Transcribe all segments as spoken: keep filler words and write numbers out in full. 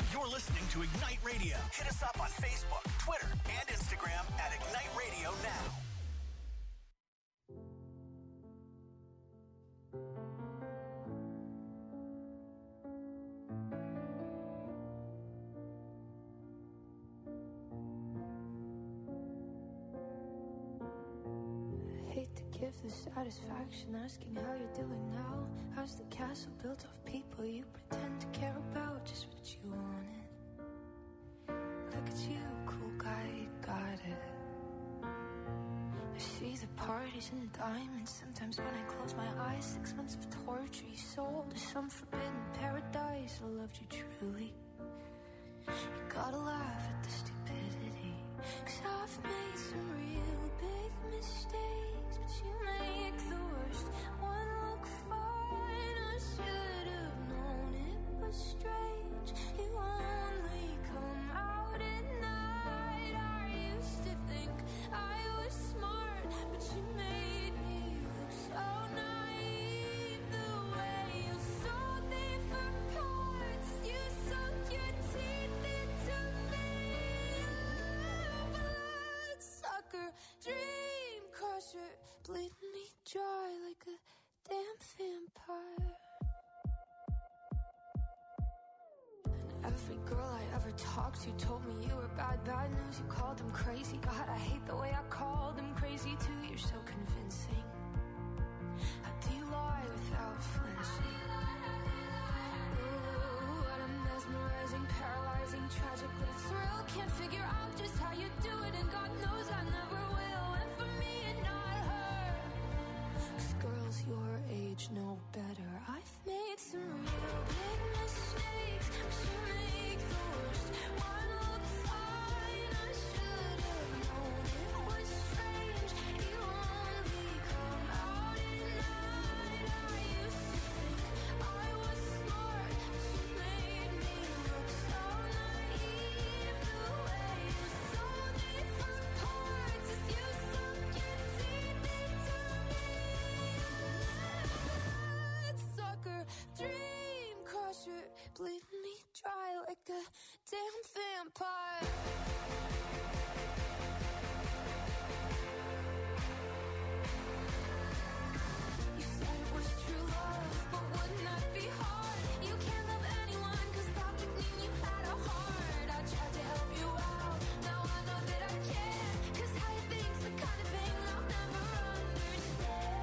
You're listening to Ignite Radio. Hit us up on Facebook, Twitter, and Instagram at Ignite Radio Now. Give the satisfaction asking how you're doing now. How's the castle built of people you pretend to care about? Just what you wanted. Look at you, cool guy, you got it. I see the parties and diamonds. Sometimes when I close my eyes, six months of torture you sold to some forbidden paradise. I loved you truly. You gotta laugh at the stupidity, 'cause I've made some real big mistakes, but you make the worst one look fine. I should have known it was strange. You only come out at night. I used to think I was smart, but you made me look so naive. The way you sold me for parts, you sunk your teeth into me. Bloodsucker, dream crusher, bleeding me dry like a damn vampire. And every girl I ever talked to told me you were bad, bad news. You called them crazy. God, I hate the way I called them crazy too. You're so convincing. How do you lie without flinching? Ooh, what a mesmerizing, paralyzing, tragic little thrill. Can't figure out just how you do it, and God knows I never will. And for me and not her, 'cause girls your age know better. I've made some real big mistakes, but you make the worst one look fine. I should have known it was strange. You only come out at night. I used to think I was smart, but you made me look so naive. The way you sold me for parts is you sunk your teeth into me. Bloodsucker, dream crusher, bleeding me dry like a damn vampire. You said it was true love, but wouldn't that be hard? You can't love anyone, 'cause that would mean you had a heart. I tried to help you out, now I know that I can't, 'cause how you think's the kind of thing I'll never understand.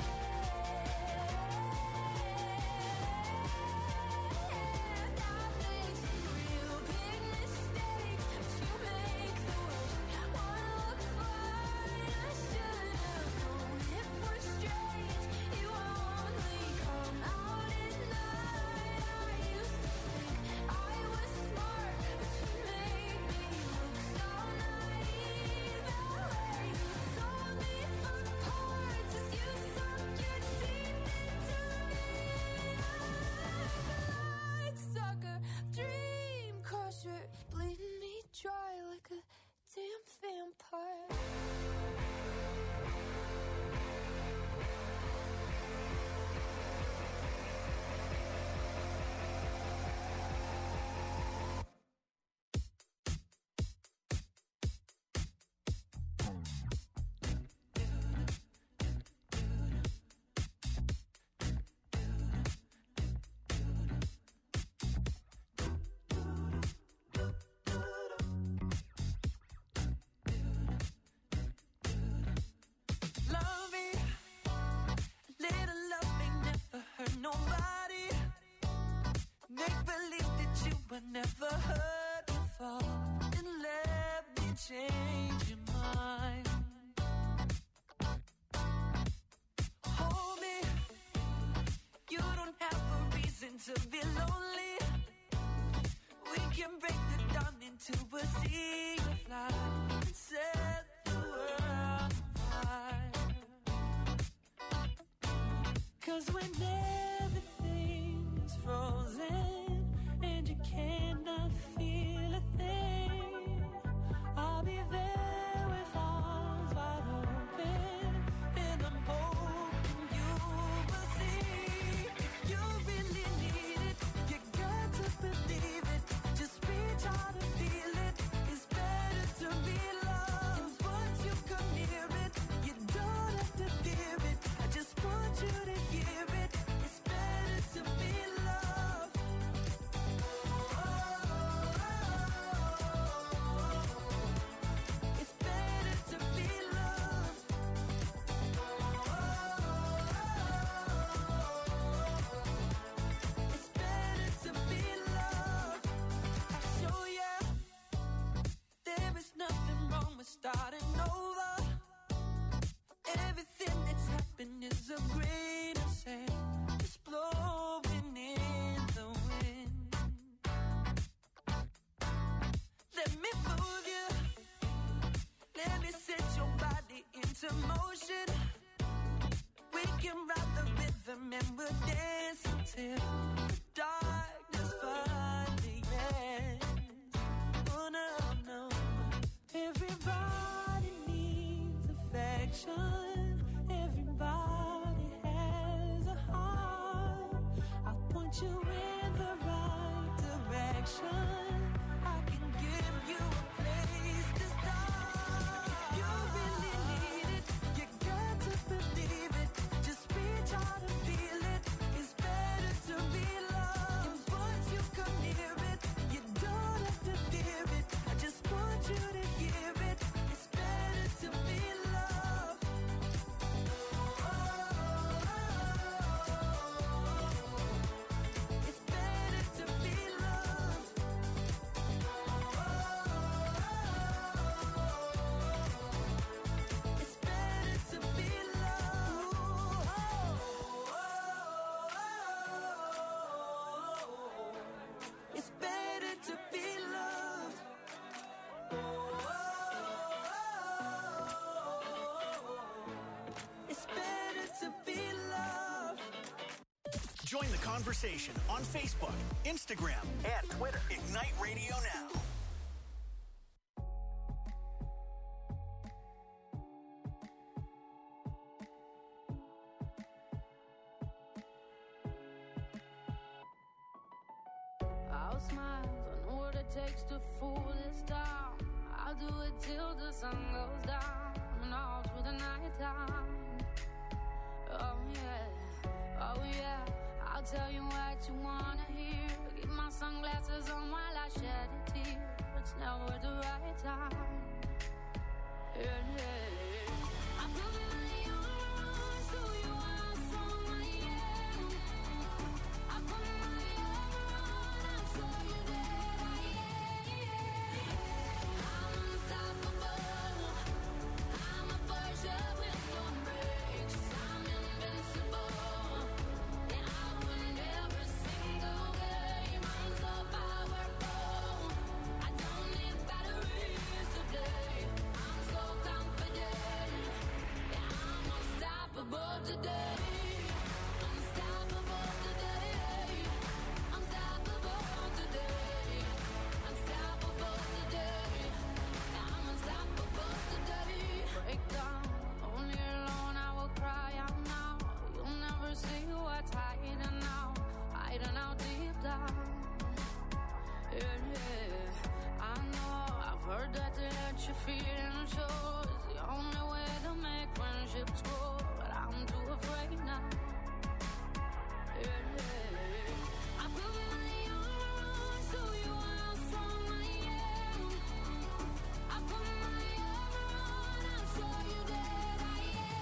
I've made some real big mistakes, but you make the worst one look fine. I should have known it was strange. You only come out at night. I used to think I was smart, but you made me look so naive. The way you sold me for parts is you sunk your teeth into me. Bloodsucker, dream crusher, bleeding me dry like a damn vampire. Loving, little loving never hurt nobody. Make believe that you were never hurt before, and let me change your mind. Hold me, you don't have a reason to be lonely. We can break the dawn into a sea of light and set the world on fire. 'Cause when everything is frozen and you cannot feel a thing, I'll be there with arms wide open, and I'm hoping you will see. If you really need it, you got to believe it. Just reach point you in the right direction. I can give you a place to start. If you really need it, you got to believe it. Just reach out and feel it. It's better to be loved. And once you come near it, you don't have to fear it. I just want you to hear it. It's better to be loved. It's better to be loved. It's better to be loved. It's better to be loved. It's better to be loved. Join the conversation on Facebook, Instagram, and Twitter. Ignite Radio Now. I'll smile, I know what it takes to fool this town. I'll do it till the sun goes down and all through the night time. Oh yeah, oh yeah, I'll tell you what you wanna hear. Keep my sunglasses on while I shed a tear. It's never the right time. Yeah, yeah. I put my armor on, show you how strong I am. I put my armor on, I'll show you that I am. I'm unstoppable. I'm a Persia with no brakes. I'm invincible. And I win every single game. I'm so powerful. I don't need batteries to play. I'm so confident. Yeah, I'm unstoppable today. Unstoppable today. Unstoppable today. Unstoppable today. I'm unstoppable today. Break down, only alone I will cry out now. You'll never see what's hiding out, hiding out deep down. Yeah, yeah. I know, I've heard that to let you feel and show is the only way to make friendships grow, but I'm too afraid now. Yeah, yeah. I put my armor on, show you how strong I am. I put my armor on, I'll show you that I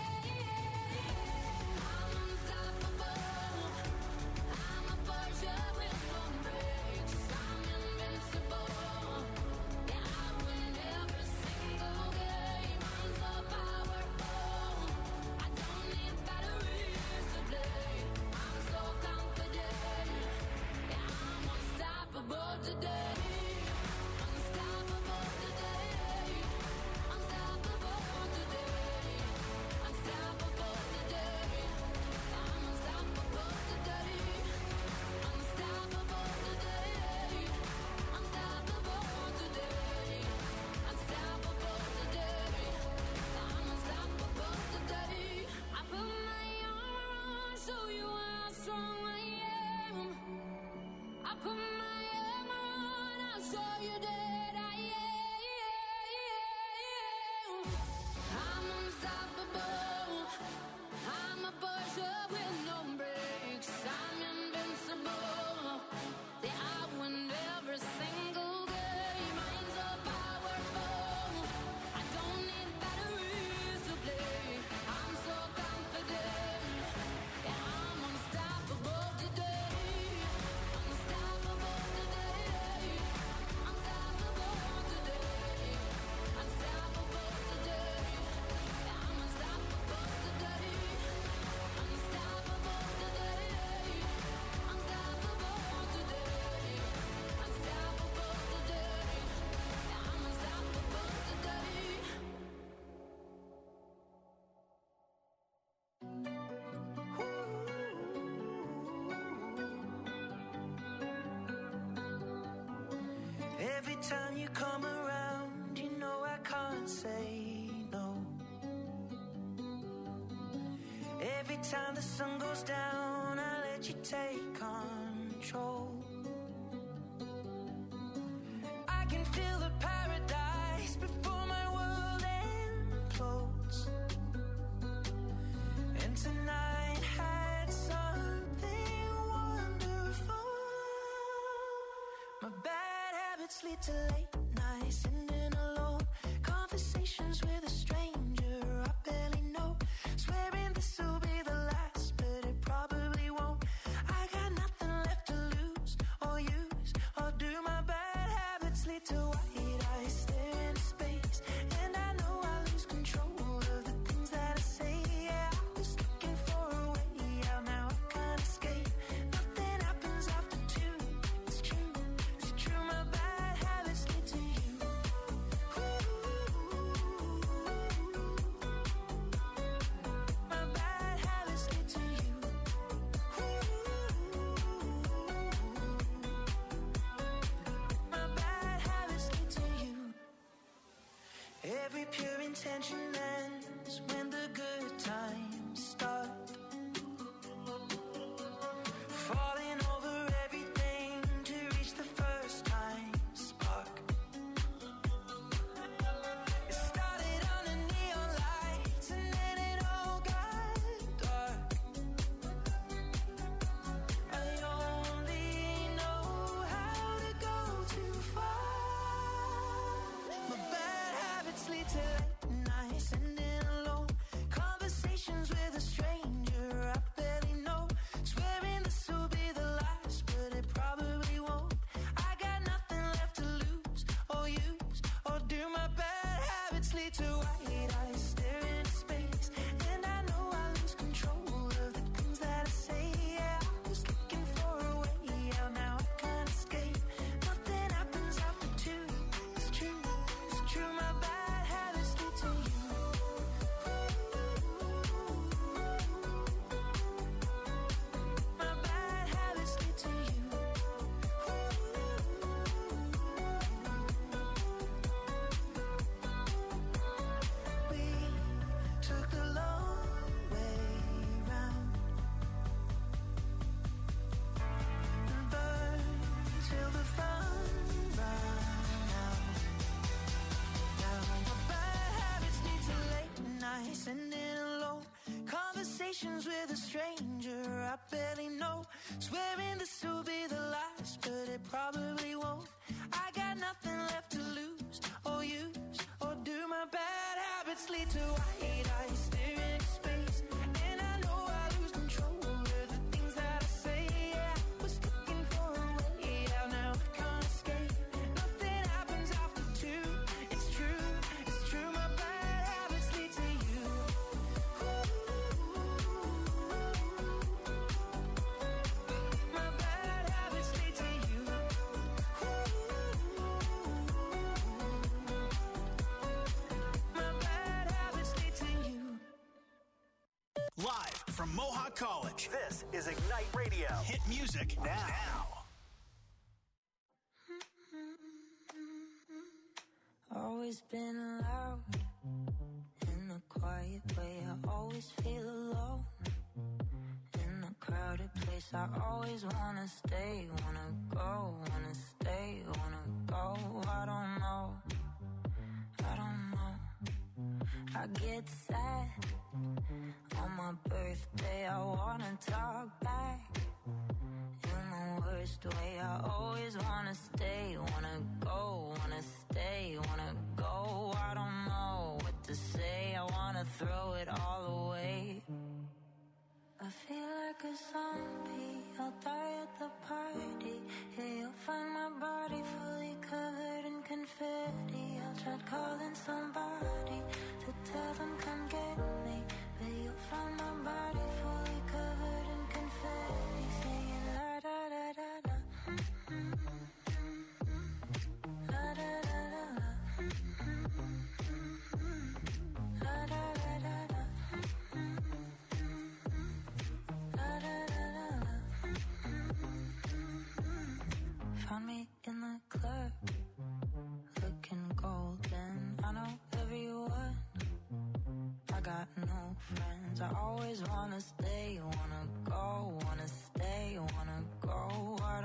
am. I'm unstoppable. I'm a Persia with no brakes. I'm invincible. Yeah, I win every single game. I'm so powerful. I don't need batteries to play. I'm so confident. Yeah, I'm unstoppable today. Unstoppable today. Unstoppable today. Unstoppable today. I'm unstoppable today. Unstoppable today. Unstoppable today. Unstoppable today. I'm unstoppable today. I put my armor on, show you how strong I am. I put my armor on, I'll show you that I am. I'm unstoppable. I'm a Persia with no brakes. I'm invincible. Yeah, I win every single game. I'm so powerful. I don't need batteries to play. I'm so confident. Yeah, I'm unstoppable today. Unstoppable today. Unstoppable today. Unstoppable today. Yeah, I'm unstoppable today. Unstoppable today. Unstoppable today. Unstoppable today. Yeah, I'm unstoppable today. Every time you come around, you know I can't say no. Every time the sun goes down, I let you take on control. I can feel the paradise before my world implodes. And tonight had something wonderful. My bad habits lead to late nights, sitting alone, conversations with a stranger I barely know, swearing this will be the last, but it probably won't. I got nothing left to lose or use or do. My bad habits lead to white eyes, stare into space, and I know I lose control of the things that I say. Yeah, I was looking for a way out, now I can't escape. Nothing happens after two. It's true, it's true. My bad habits lead to you. My bad habits lead to you. My bad habits lead to you. Every pure intention ends when the good times start. Falling over everything to reach the first time spark. It started under neon lights and then it all got dark. I only know how to go too far. My bad habits lead to late nights, sitting alone, conversations with a stranger I barely know, swearing this will be the last, but it probably won't. I got nothing left to lose or use or do. My bad habits lead to white eyes, stare into space, and I know I lose control of the things that I say. Yeah, I was looking for a way out, now I can't escape. Nothing happens after two. It's true, it's true. My bad habits lead to you. My bad habits lead to you. We took the long way round and burned till the fun ran out. Now my bad habits lead to late nights, sitting alone, conversations with a stranger I barely know, swearing this will be the last, but it probably won't. I got nothing left to lose or use or do. My bad habits lead to white eyes, stare into space, and I know I lose control of the things that I say. Yeah, I was looking for a way out, now I can't escape. Nothing happens after two. It's true, it's true. My bad habits lead to you. My bad habits lead to you. My bad habits lead to you. Live from Mohawk College, this is Ignite Radio. Hit music now. Always been loud in a quiet way. I always feel alone in a crowded place. I always wanna stay, wanna go, wanna stay, wanna go. I don't know, I don't know. I get sad on my birthday. I wanna talk back in the worst way. I always wanna stay, wanna go, wanna stay, wanna go. I don't know what to say. I wanna throw it all away. I feel like a zombie. I'll die at the party. Yeah, you'll find my body fully covered in confetti. I tried calling somebody to tell them come get me, but you'll find my body fully covered in confetti, singing la da da da da. La da da da da. La da da da da. La da da da da. Found me in the club, looking golden. I know everyone, I got no friends. I always wanna stay, wanna go, wanna stay, wanna go. I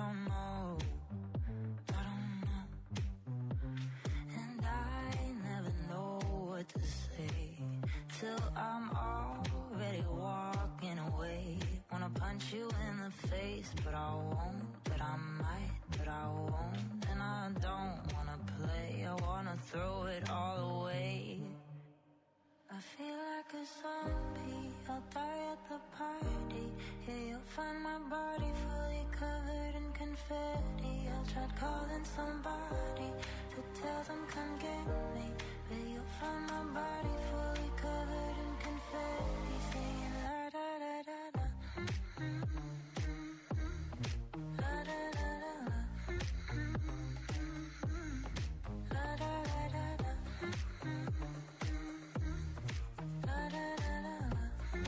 till I'm already walking away. Wanna punch you in the face, but I won't, but I might, but I won't. And I don't wanna play, I wanna throw it all away. I feel like a zombie, I'll die at the party. Yeah, you'll find my body fully covered in confetti. I tried calling somebody to tell them come get me, but you'll find my body fully covered in confetti, singing la da da da da. La da da da da. La da da da da. La da da da da.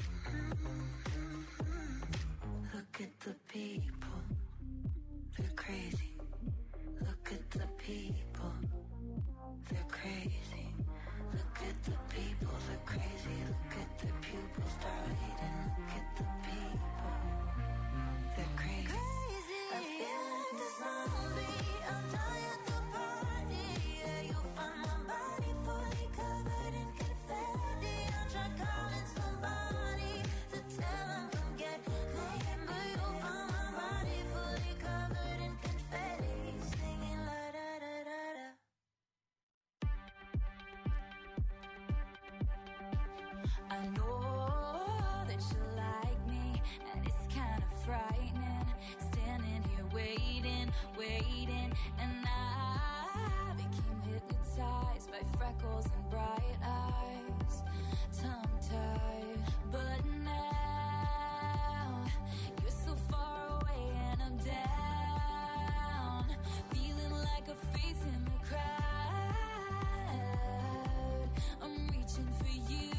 Look at the people, they're crazy. Look at the people, they're crazy. Look at the people, they're crazy. Look at their pupils dilating. Look at the people, they're crazy. I feel like a zombie, I'll die at the party. Yeah, you'll find my body fully covered in confetti. I'll try calling somebody to tell them come get me, but you'll find my body fully covered in confetti, singing la da da da da. I know that you like me, and it's kind of frightening, standing here waiting, waiting, and I became hypnotized by freckles and bright eyes, tongue-tied, but now you're so far away and I'm down, feeling like a face in the crowd. I'm reaching for you,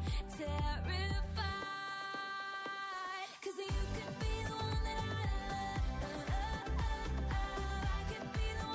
terrified, 'cause you could be the one that I love. I could be the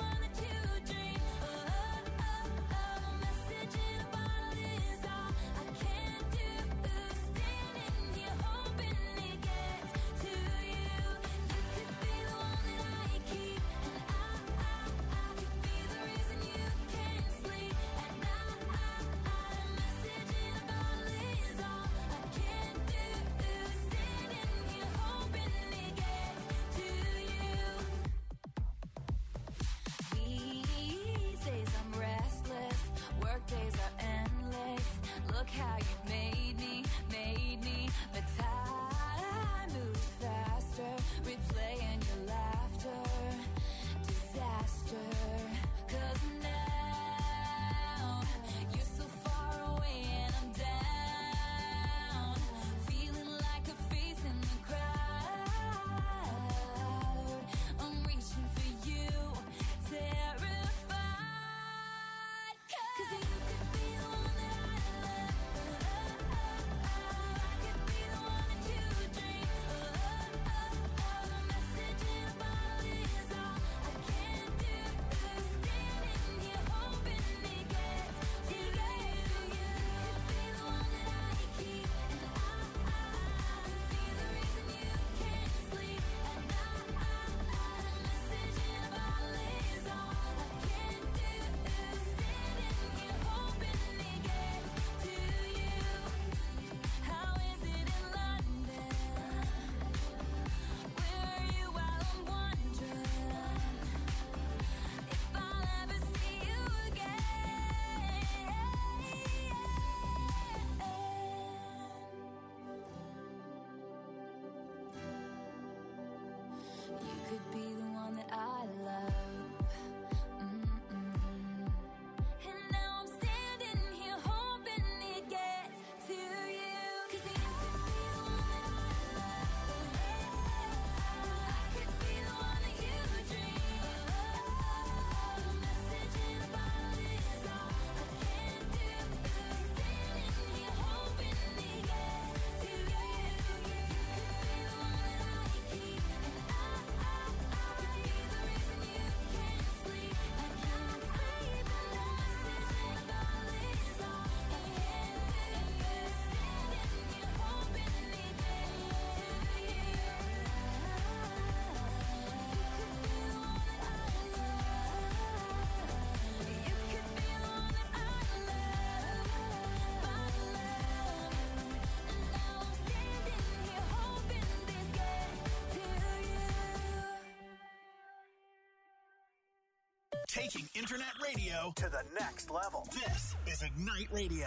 Taking internet radio to the next level. This is Ignite Radio.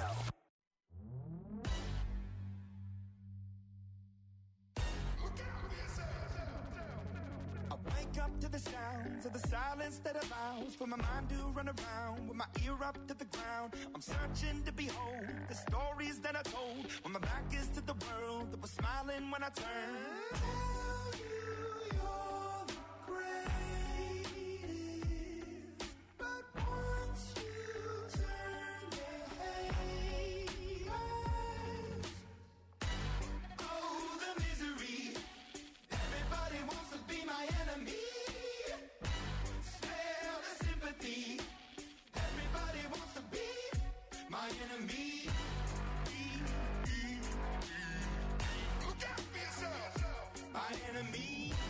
I wake up to the sounds of the silence that allows for my mind to run around with my ear up to the ground. I'm searching to behold the stories that I told when my back is to the world that was smiling when I turned. Tell you you're the greatest, but once you turn, they hate us. Oh, the misery. Everybody wants to be my enemy. Spare the sympathy. Everybody wants to be my enemy. Look out for yourself. My enemy.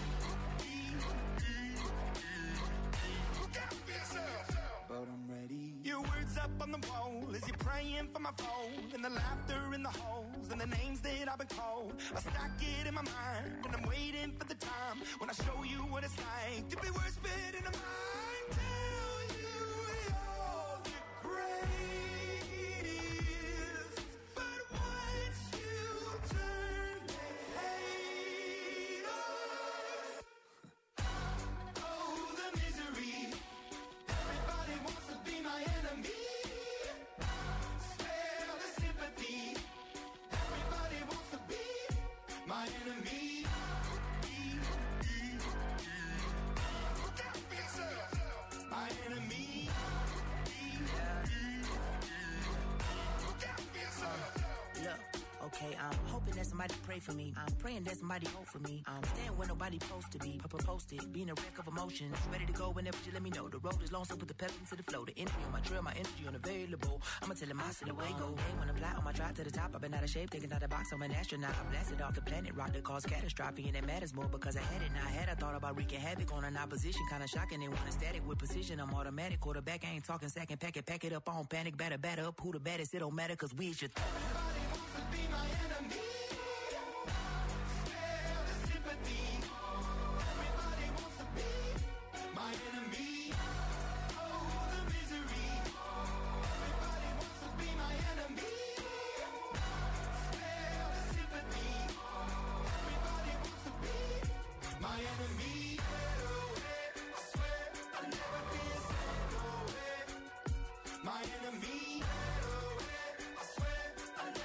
Look out for yourself. But I'm ready. Your words up on the wall as you're praying for my phone, and the laughter in the holes and the names that I've been called. I stack it in my mind and I'm waiting for the time when I show you what it's like to be worse fit in a mind. Tell you you're the greatest, but once you turn, they hate us. Oh, the misery. Everybody wants to be my enemy. Spare the sympathy. Everybody wants to be my enemy. Look out for yourself. My enemy. Look out for yourself. Look, okay, I'm hoping that somebody pray for me. I'm praying that somebody hope for me. I'm staying where nobody supposed to be. Papa posted, being a wreck of emotions. Ready to go whenever you let me know. The road is long, so put the pedal into the flow. The energy on my trail, my energy unavailable. I'ma tell him I see the way go. Hey, when I'm fly on my drive to the top, I've been out of shape, thinking out of the box. I'm an astronaut. I blasted off the planet, rock that caused catastrophe, and it matters more because I had it. Now I had I thought about wreaking havoc on an opposition, kinda shocking. They want a static with precision. I'm automatic, quarterback. I ain't talking second, pack it, pack it up on panic, batter, batter up. Who the baddest? It don't matter, cause we should. Everybody wants to be my enemy. Spare the sympathy. Everybody wants to be my enemy. Oh, the misery. Everybody wants to be my enemy. Spare the sympathy. Everybody wants to be my enemy. I swear I'll never be a second away. My enemy. I swear I'll never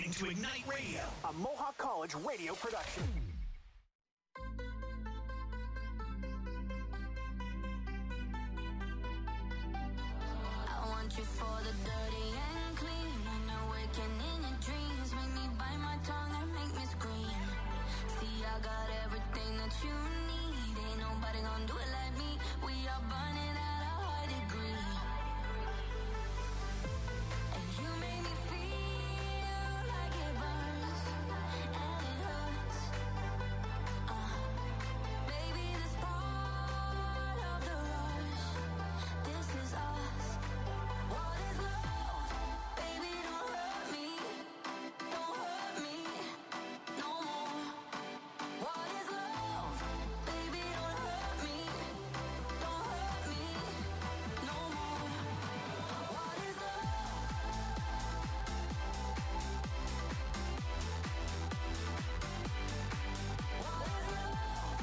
listening to Ignite Radio, a Mohawk College radio production. I want you for the dirty and clean. When you're waking in your dreams, make me bite my tongue and make me scream. See, I got everything that you need. Ain't nobody gonna do it like me. We are burning at a high degree. And you make me feel like it burns and it hurts. Uh, baby, this part of the rush. This is us. What is love? Baby, don't hurt me. Don't hurt me no more. What is love? Baby, don't hurt me. Don't hurt me no more. What is love? What is love?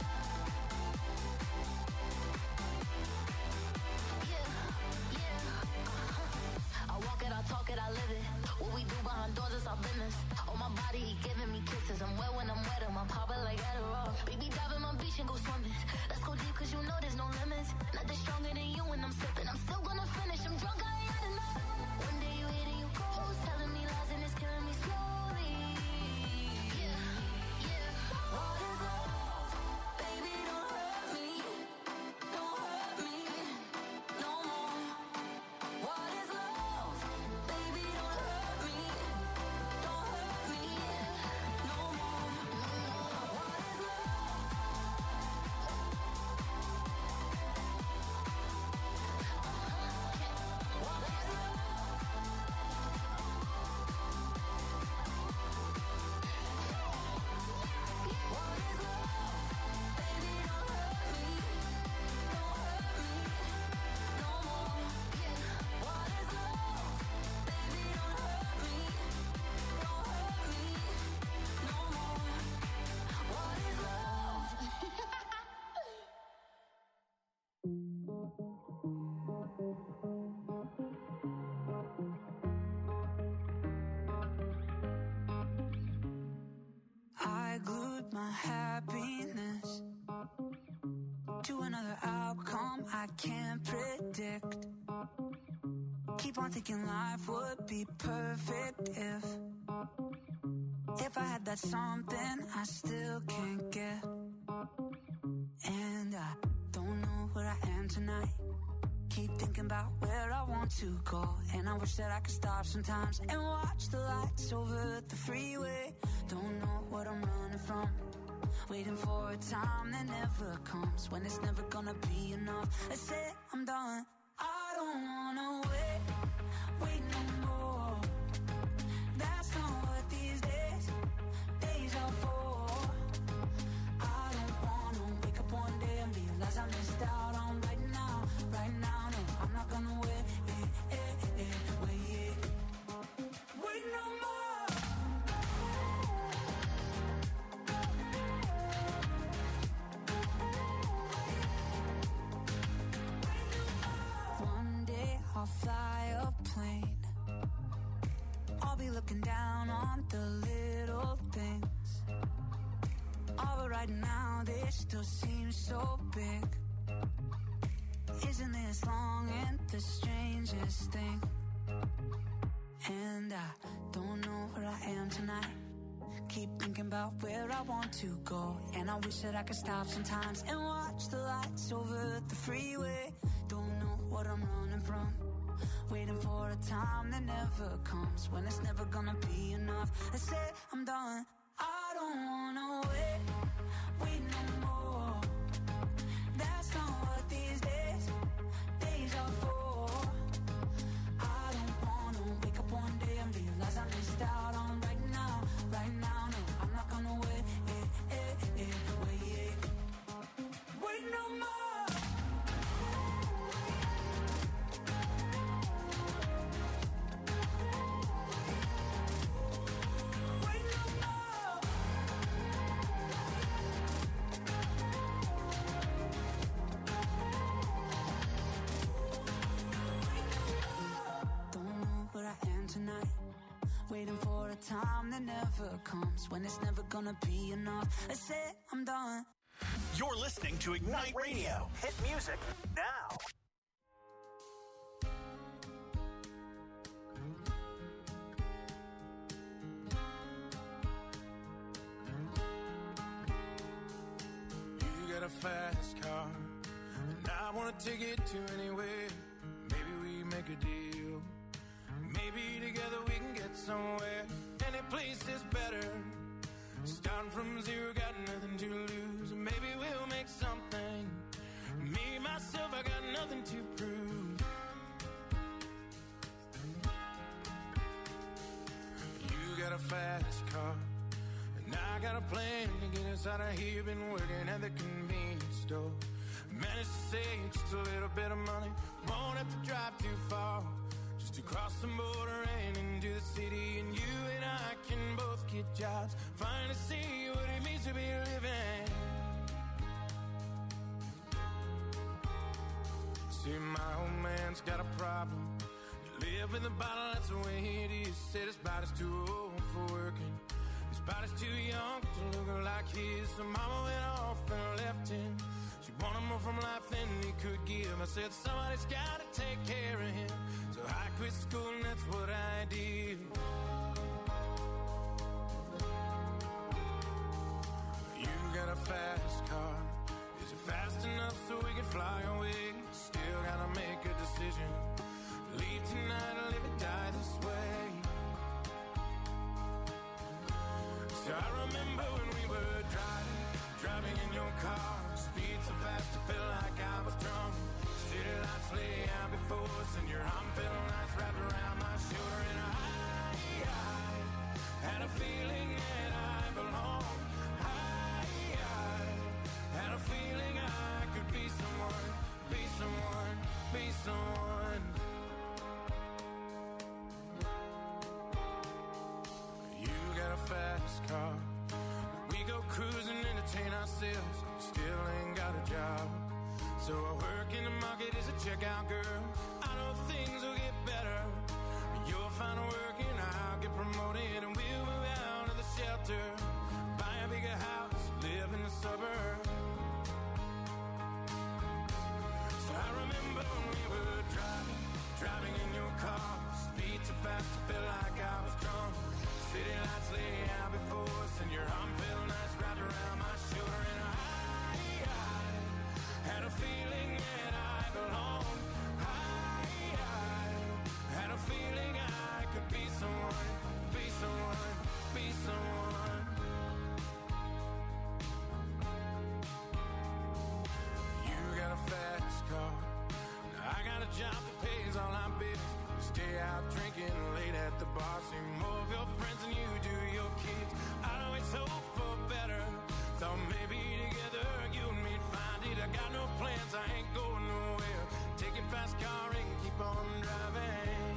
Yeah, yeah, uh-huh. I walk it, I talk it, I live it. What we do behind doors is our business. On my body, he giving me kisses. I'm wet when I'm wet, I'm popping like Adderall. Baby, dive in my beach and go swimming. Let's go deep, cause you know there's no limits. Nothing stronger than you when I'm sipping. I'm still gonna finish, I'm drunk, I ain't had enough. One day you hit and you close, telling me lies and it's killing me slowly. Yeah, yeah. What is love? Baby, don't hurt me. Don't hurt me no more. What is love? Baby, don't hurt me. Don't hurt me no more. What is love? What is love? What is love? Baby, don't hurt me. Don't hurt me no more. What is love? Baby, don't hurt me. Don't hurt me no more. What is love? I glued my happiness to another outcome I can't predict. Keep on thinking life would be perfect if If I had that something I still can't get. And I don't know where I am tonight. Keep thinking about where I want to go. And I wish that I could stop sometimes and watch the lights over the freeway. Don't know what I'm running from. Waiting for a time that never comes. When it's never gonna be enough. I say I'm done. I don't wanna wait, wait no more. That's not what these days, days are for. I don't wanna wake up one day and realize I missed out on right now, right now. No, I'm not gonna wait, eh, eh, eh, wait, wait no more. One day I'll fly a plane. I'll be looking down on the little things. Oh, but right now they still seem so big. Isn't this long and the strangest thing? And I don't know where I am tonight. Keep thinking about where I want to go. And I wish that I could stop sometimes and watch the lights over the freeway. Don't know what I'm running from. Waiting for a time that never comes. When it's never gonna be enough. I say I'm done. I don't wanna wait, wait no more. That's not what these days, days are for. I don't wanna wake up one day and realize I missed out on right now, right now. No, I'm not gonna wait, eh, eh, eh, wait, wait no more. Wait no more. time that never comes, when it's never gonna be enough. I said I'm done. You're listening to Ignite Radio. Hit music now. You got a fast car, and I wanna take it to anywhere. Maybe we make a deal. Maybe together we can get somewhere. Any place is better. Starting from zero, got nothing to lose. Maybe we'll make something. Me, myself, I got nothing to prove. You got a fast car, and I got a plan to get us out of here. Been working at the convenience store. Managed to save just a little bit of money. Won't have to drive too far, just to cross the border and into the city. And you and I can both get jobs, finally see what it means to be living. See, my old man's got a problem. You live in the bottle, that's the way it is. Said his body's too old for working, his body's too young to look like his. So mama went off and left him. She wanted more from life than he could give. I said somebody's gotta take care of him, so I quit school and that's what I did. You got a fast car, is it fast enough so we can fly away? Still gotta make a decision, leave tonight or live or die this way. So I remember when we were driving, driving in your car. Speed so fast I felt like I was drunk. City lights lay out before us, and your arm felt nice wrapped around my shoulder. And I, I had a feeling that I belonged. I, I had a feeling I could be someone, be someone, be someone. You got a fast car, we go cruising, entertain ourselves. Still ain't got a job, so I work in the market as a checkout girl. I know things will get better. You'll find work and I'll get promoted, and we'll move out of the shelter, buy a bigger house, live in the suburbs. So I remember when we were driving, driving in your car. Speed so fast I felt like I was drunk. City lights lay out before us, and your arm felt nice wrapped around my shoulder. And I had a feeling that I belonged. I, I had a feeling I could be someone, be someone, be someone. You got a fast car, now I got a job that pays all our bills. We stay out drinking late at the bar, see more of your friends than you do your kids. I always hope for better, thought maybe together you and me'd find it. I got no plans, I ain't going nowhere. Take your fast car and keep on driving.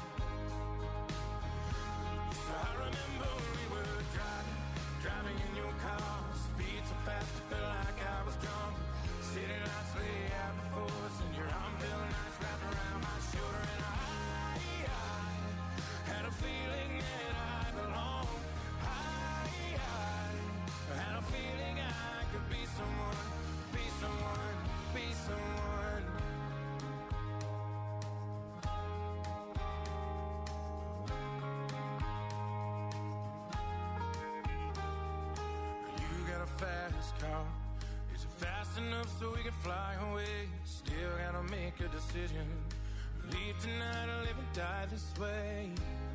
So I remember when we were driving, driving in your car. Speed so fast I felt like I was drunk. City lights lay out before us, and your arm felt nice wrapped around my shoulder. And I, I had a feeling that I belonged. I, I had a feeling I could be someone, be someone, be someone. You got a fast car, is it fast enough so we can fly away? Still gotta make a decision, leave tonight or live or die this way.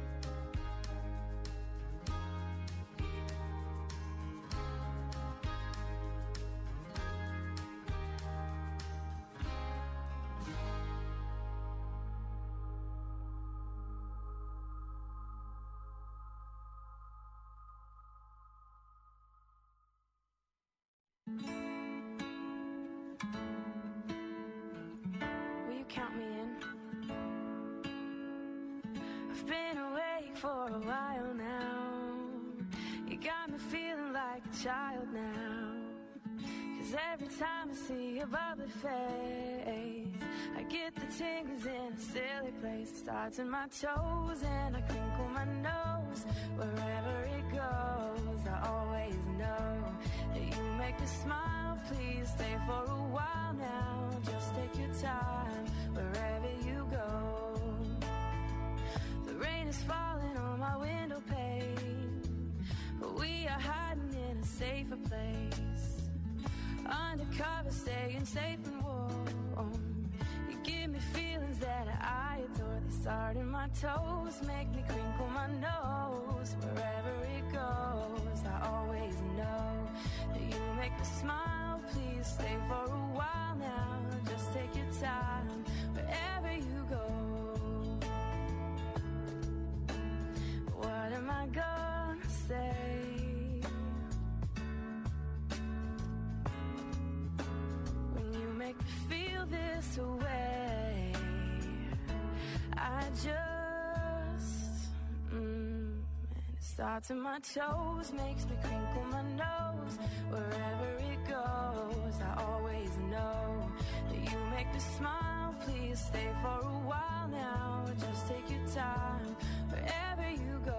Will you count me in? I've been awake for a while now. You got me feeling like a child now. Cause every time I see your bubbly face, I get the tingles in a silly place. It starts in my toes and I crinkle my nose. Wherever it goes, I always know that you make me smile. Please stay for a while now. Just take your time wherever you go. The rain is falling on my window pane, but we are hiding in a safer place. Undercover, staying safe and warm. You give me feelings that I adore. They start in my toes, make me crinkle my nose. Wherever it goes, I always know that you make me smile. Please stay for a while now. Just take your time wherever you go. What am I gonna say? Make me feel this way. I just mm, and it starts in my toes, makes me crinkle my nose. Wherever it goes, I always know that you make me smile. Please stay for a while now. Just take your time wherever you go.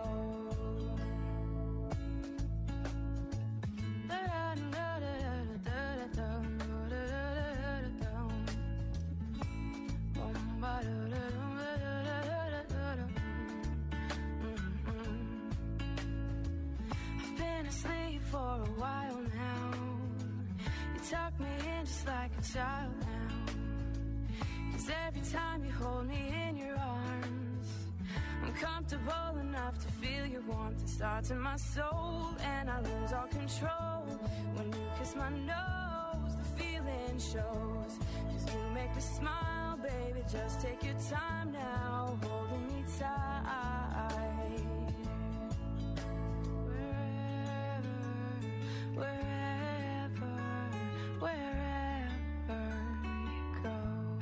I've been asleep for a while now. You tuck me in just like a child now. 'Cause every time you hold me in your arms, I'm comfortable enough to feel your warmth. It starts in my soul and I lose all control. When you kiss my nose, the feeling shows. 'Cause you make me smile, baby, just take your time now, holding me tight. Wherever, wherever, wherever you go.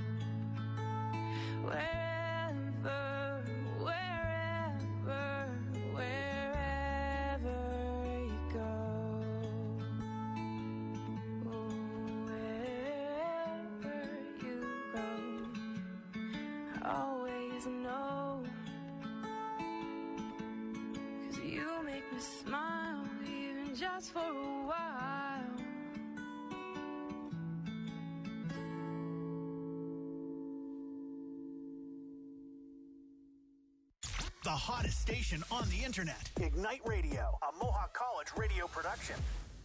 Wherever, wherever, wherever you go. Wherever you go. Always know, 'cause you make me smile, even just for a while. The hottest station on the internet. Ignite Radio, a Mohawk College radio production.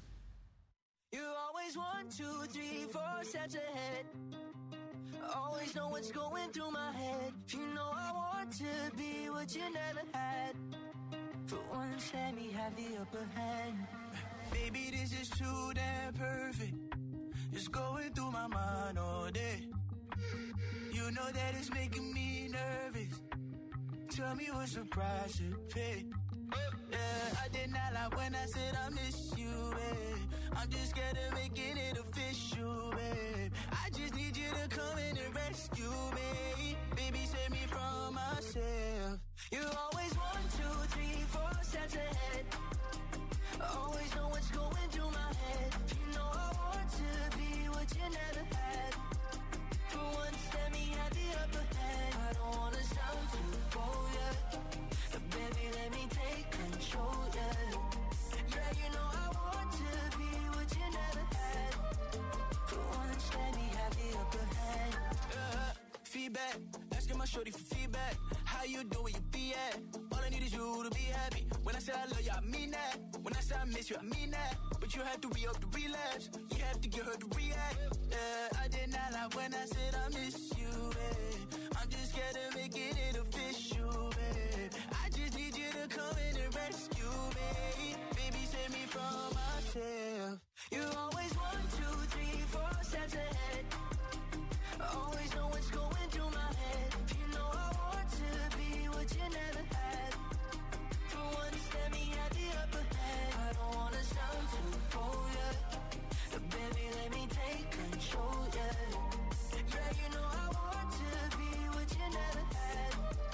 You always one, two, three, four steps ahead. Always know what's going through my head. You know I want to be what you never had. For once, let me have the upper hand. Baby, this is too damn perfect. It's going through my mind all day. You know that it's making me nervous. Tell me what's the price to pay. Yeah, I did not lie when I said I miss you, babe. I'm just scared of making it official, babe. I just need you to come in and rescue me. Baby, save me from myself. You always one, two, three, four steps ahead. Always know what's going through my head. You know I want to be what you never had. For once, let me have the upper hand. I don't wanna sound too bold, yeah. But baby, let me take control, yeah. Yeah, you know I want to be what you never had. For once, let me have the upper hand. Uh, feedback, asking my shorty for feedback. How you doing, where you be at? All I need is you to be happy. When I say I love you, I mean that. When I say I miss you, I mean that. But you have to re-up the relapse. You have to get her to react. Yeah, I did not lie when I said I miss you, babe. I'm just scared of making it official, babe. I just need you to come in and rescue me. Baby, save me from myself. You always one, two, three, four steps ahead. Always know what's going through my head. You know I want to be what you never had. For once, let me have the upper hand. I don't wanna sound too bold, yeah. But baby, let me take control, yeah. Yeah, you know I want to be what you never had.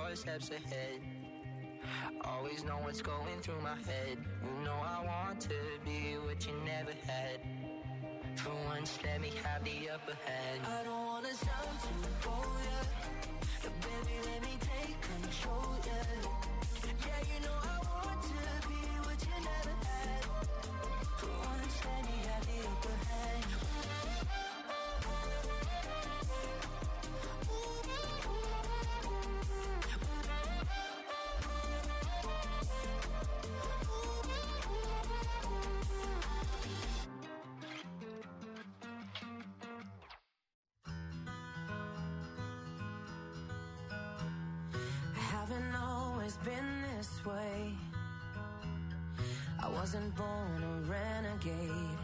four steps ahead. Always know what's going through my head. You know I want to be what you never had. For once, let me have the upper hand. I don't wanna sound too bold, yeah. But baby, let me take control, yeah. Yeah, you know I want to be what you never had. For once, let me have the upper hand. Haven't always been this way. I wasn't born a renegade.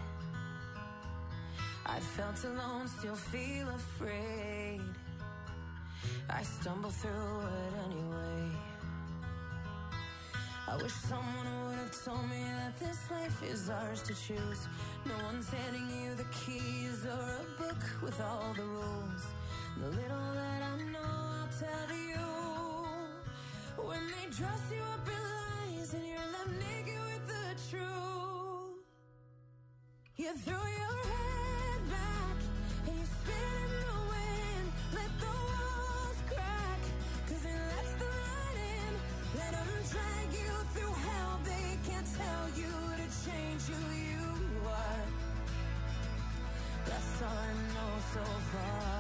I felt alone, still feel afraid. I stumble through it anyway. I wish someone would have told me that this life is ours to choose. No one's handing you the keys or a book with all the rules. The little that I know, I'll tell you. When they dress you up in lies and you're left naked with the truth, you throw your head back and you spin in the wind. Let the walls crack, cause it lets the light in. Let them drag you through hell. They can't tell you to change who you are. That's all I know so far.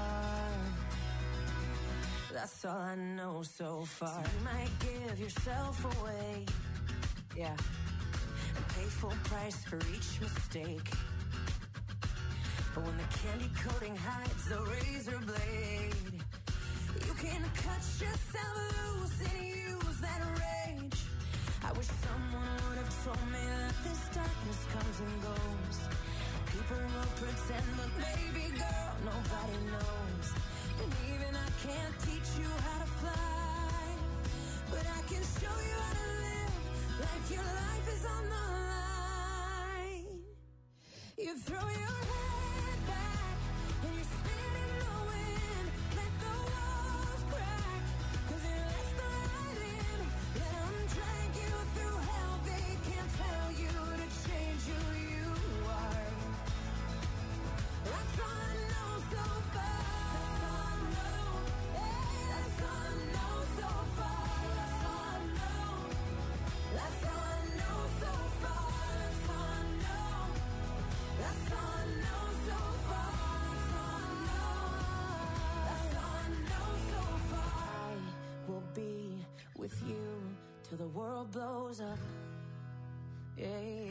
That's all I know so far. So you might give yourself away, yeah, and pay full price for each mistake. But when the candy coating hides the razor blade, you can cut yourself loose and use that rage. I wish someone would have told me that this darkness comes and goes. People will pretend, but baby girl, nobody knows. And even I can't teach you how to fly, but I can show you how to live like your life is on the line. You throw your head back and you spin in the wind. Let the walls crack, cause it lets the light in. Let them drag you through hell. They can't tell you to change who you are. That's all I know so far. With you till the world blows up. Yes.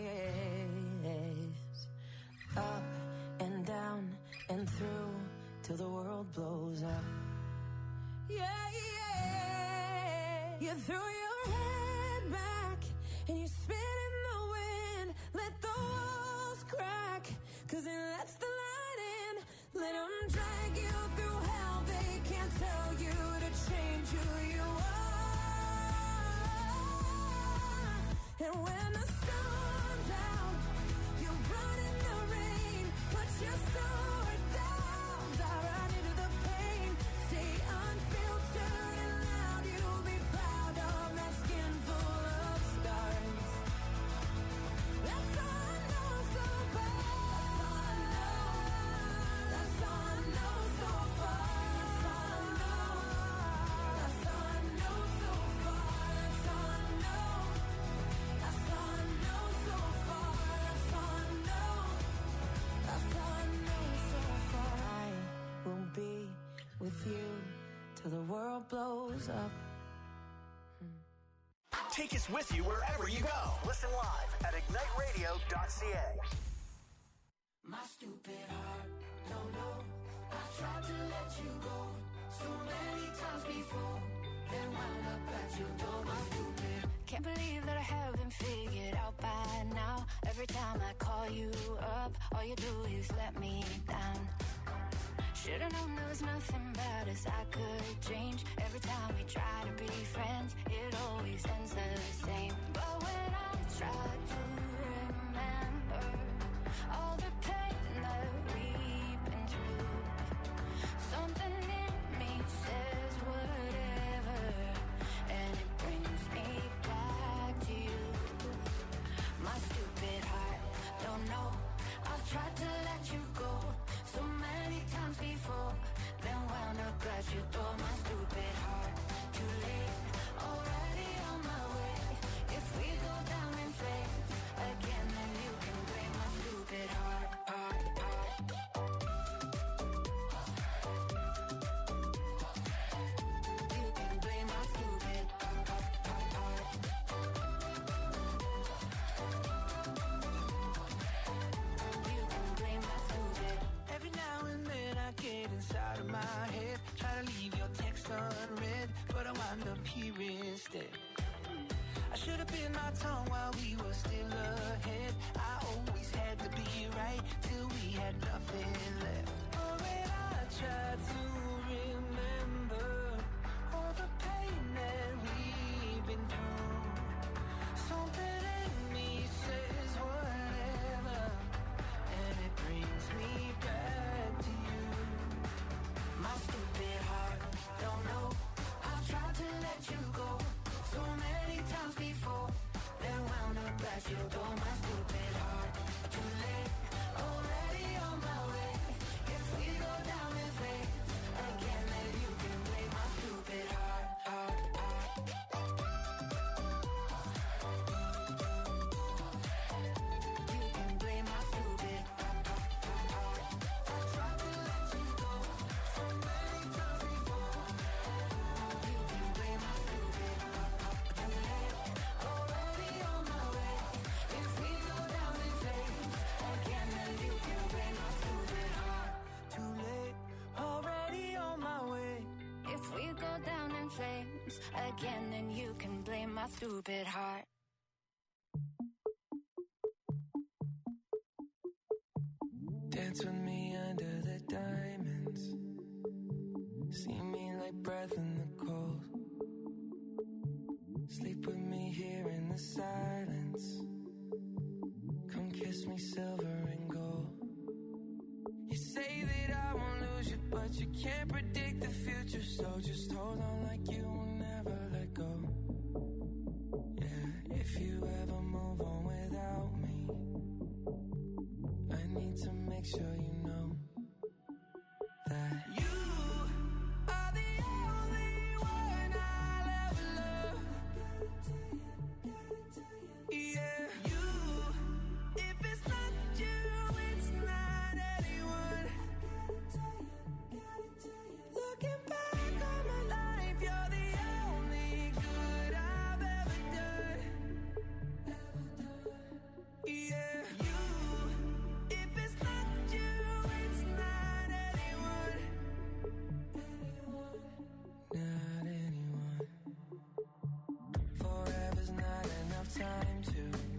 Up and down and through till the world blows up. Yeah, yeah. You throw your head back and you spin in the wind. Let the walls crack, cause it lets the light in. Let them drag you through hell. They can't tell you to change who you are. And when the storm's out, you run in the rain. Put your sword down, dive right into the pain. Stay unfiltered and loud. You'll be proud of that skin full of scars. That's all I know so far. That's all I know so far. That's all I know. That's all I know so far. That's all I know. That's all I know so far. That's all I know. That's all I know so far. I will be with you till the world blows up. Take us with you wherever you go. Listen live at ignite radio dot c a. My stupid heart, don't know. I tried to let you go so many times before, then wound up at your door. My stupid. Can't believe that I haven't figured out by now. Every time I call you up, all you do is let me down. Should've known there was nothing about us I could change. Every time we try to be friends, it always ends the same. But when I try to remember all the pain that we've been through, something in me says whatever. sun red, but I wound up here instead. I should have bit my tongue while we were still ahead. I always had to be right till we had nothing left. Oh, when I tried to remember all the pain that we've been through, something in me says whatever, and it brings me back to you. My stupid heart, don't know, I've tried to let you go so many times before, then wound up at your door. My stupid heart, too late, already on my way. If we go down in flames again, then you can blame my stupid heart, heart, heart. You can blame my stupid heart, heart, heart. I tried to let you go so many times before. You can blame my stupid heart, heart. Too late, already on my way. If we go down in flames again, then you can blame my stupid heart. Too late, already on my way. If we go down in flames again, then you can blame my stupid heart. Dance with me under the diamonds. See me like breath in the cold. Sleep with me here in the silence. Come kiss me silver and gold. You say that I won't lose you, but you can't predict the future. So just hold on like you will never let go. Yeah, if you ever move on without me, I need to make sure you know that you are the only one I'll ever love. Yeah, you. If it's not you, it's not anyone. Looking back on my life, you're the only good I've ever done. Yeah, you. If it's not you, it's not anyone. Not anyone. Forever's not enough time to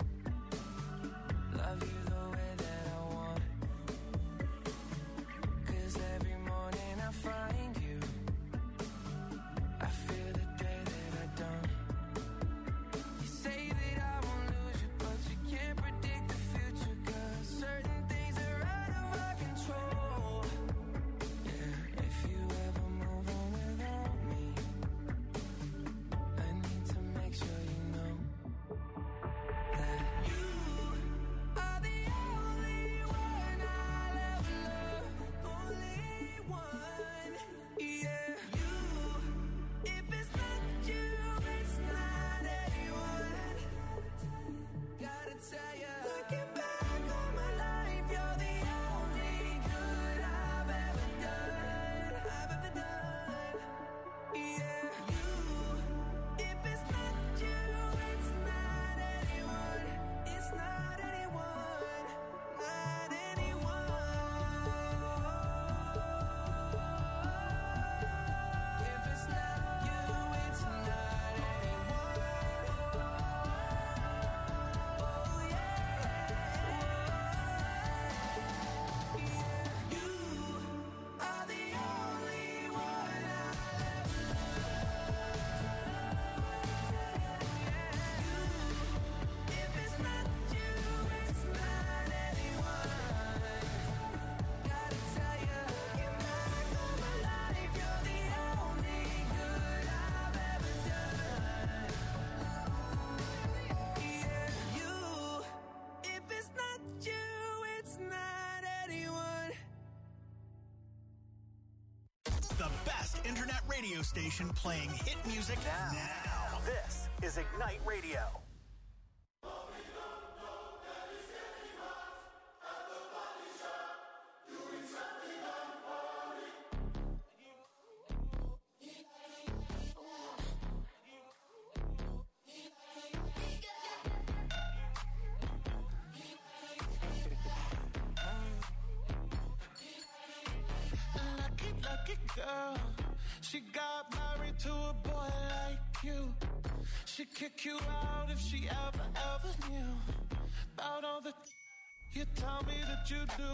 love you the way that I want. 'Cause every morning I find you, I feel the day that I don't. You say that I won't lose you, but you can't predict the future. 'Cause certain things are out of our control. Yeah, if you ever move on without me, I need to make sure you know that you are the only one I'll ever love. Only one. Yeah, you. If it's not you, it's not anyone. Gotta tell ya, looking back on my life, you're the only good I've ever done. I've ever done. Yeah, you. If it's not you, it's not anyone. It's not anyone. Not anyone. If it's not you, it's not anyone. Oh yeah. Yeah, you are the only one I'll ever love. Yeah, you. If it's not you, it's not anyone. Gotta tell ya, looking back on my life, you're the only good I've ever done. Yeah, you. If it's not you, it's not anyone. The best internet radio station playing hit music now. now. This is Ignite Radio. Lucky, lucky girl, she she got married to a boy like you. She'd kick you out if she ever, ever knew about all the you tell me that you do.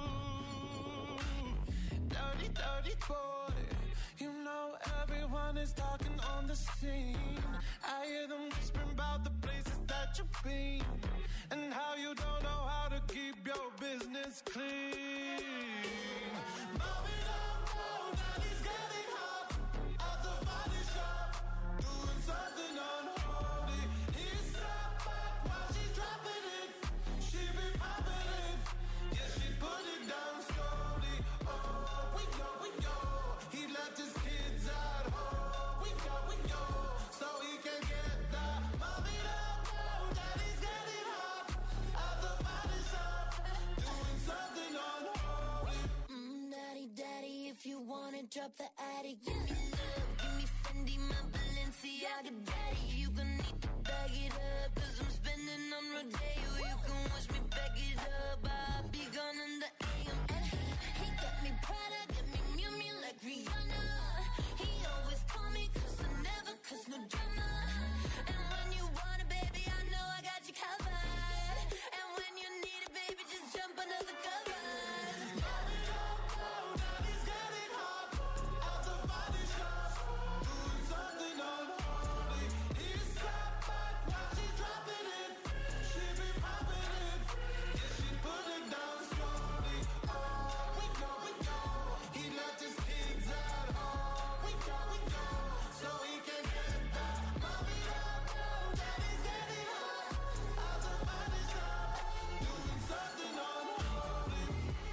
Dirty, dirty boy. You know everyone is talking on the scene. I hear them whispering about the places that you've been and how you don't know how to keep your business clean. Mommy, don't go, daddy's getting hot at the body shop, doing something unholy. He's sat back while she's dropping it. She be popping it, yeah, she put it down slowly. Oh, we go, we go. He left his kids at home. We go, we go, so he can get that. Mommy, don't go, daddy's getting hot at the body shop, doing something unholy. Mm, daddy, daddy, if you wanna drop the attic, give me love, give me Fendi, my Balenciaga daddy. You gon' need to bag it up, cause I'm spending on Rodeo. You can watch me back it up, I'll be gone in the A M. And he, he got me Prada, got me Miu Miu like Rihanna. He always call me cause I never cause no drama. And when you want it, baby, I know I got you covered. And when you need it, baby, just jump under the covers. Mommy, don't go, daddy's getting hot at the body shop, doing something unholy. He sat back while she's dropping it. She be popping it, yeah, she put it down slowly. Oh, we go, we go. He left his kids at home. We go, we go, so he can get that. Mommy, don't go, daddy's getting hot at the body shop, doing something unholy.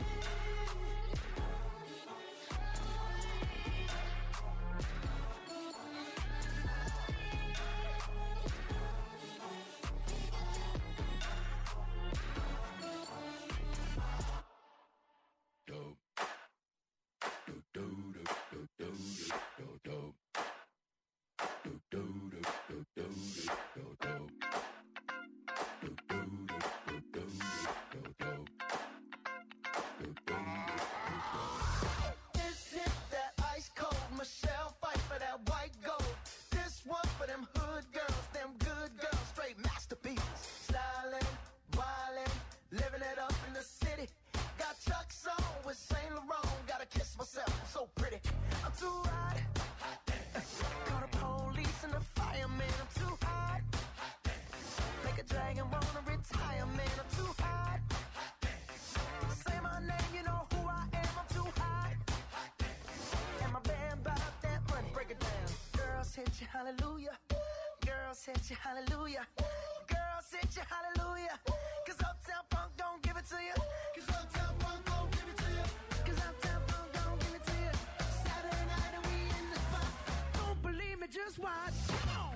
This hit that ice cold Michelle fight for that white gold. This one for them hood girls, them good girls, straight masterpieces. Styling, wildin', living it up in the city. Got Chuck's on with Saint Laurent. Gotta kiss myself, I'm so pretty. I'm too hot. Call the police and the fireman. I'm too hot. Make a dragon wanna retire, man. I'm too hot. Say my name, you know who I am. I'm too hot. And my band bought that money. Break it down. Girls hit you, hallelujah. Girls hit you, hallelujah. Girls hit you, hallelujah. Cause Uptown Funk don't give it to you. Cause Uptown Funk don't give it to you. Cause Uptown Funk don't give it to you. Saturday night and we in the spot. Don't believe me, just watch. Come on.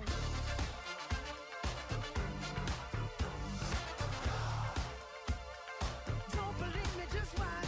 Don't believe me, just watch.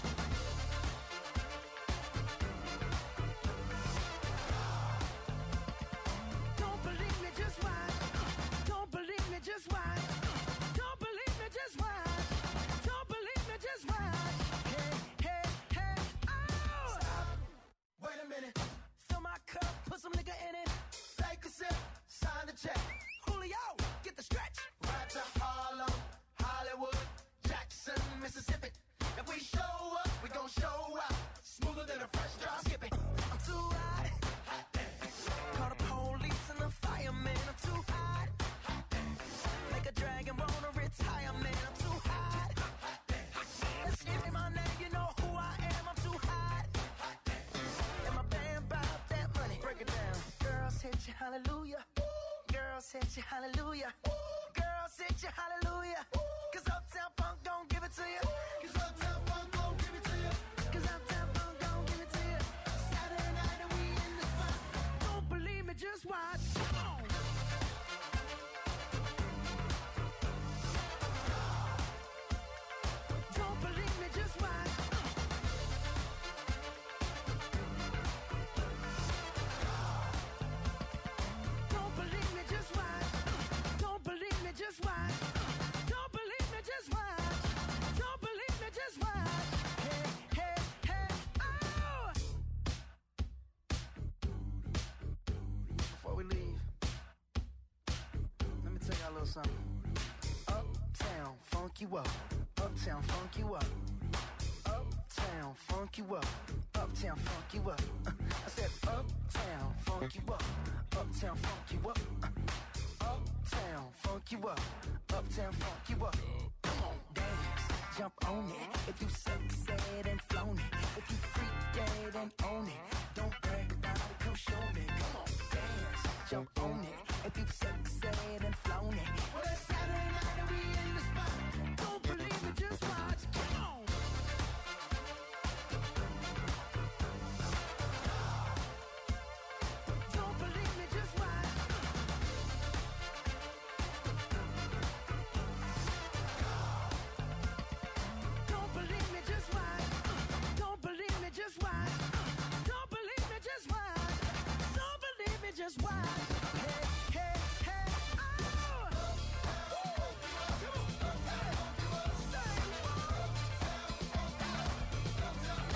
Don't believe me, just watch. Don't believe me, just watch. Don't believe me, just watch. Don't believe me, just watch. Hey, hey, hey, oh! Stop. Wait a minute. Fill my cup, put some nigga in it. Take a sip, sign the check. Julio, get the stretch. Right to Harlem, Hollywood, Jackson, Mississippi. If we show up, we gon' show out. Smoother than a fresh drop skipping. I'm too hot. Call the police and the fireman. I'm too hot. Make a dragon wanna retire, man. I'm too hot. Let's give me my name, you know who I am. I'm too hot. And my band bought that money. Break it down. Girls hit you, hallelujah. Girls hit you, hallelujah. Girls hit you, hallelujah. Cause Uptown Funk don't give it to you. Cause Uptown Funk don't give it to you. Cause Uptown Funk don't give it to you. Saturday night and we in the spot. Don't believe me, just watch. Come on. Don't believe me, just watch. Don't believe me, just watch. Don't believe me, just watch. Don't believe me, just watch. Don't believe me, something. Uptown, funk you up. Uptown, funk you up. Uptown, funk you up. Uptown, funk you up. Uh, I said uptown, funk you up. Uptown, funk you up. Uh, uptown, funk you up. Uptown, funk you up. Come on, dance, jump on it. If you succeed and flown it. If you freak dead and own it. Don't brag about it, come show me. Come on, dance, jump on it. If you succeed and flown it. Well, it's Saturday night and we in the spot. Don't believe it, just watch. Come on. Don't believe me, just watch. Don't believe me, just watch. Don't believe me, just watch. Don't believe me, just watch. Don't believe me, just watch.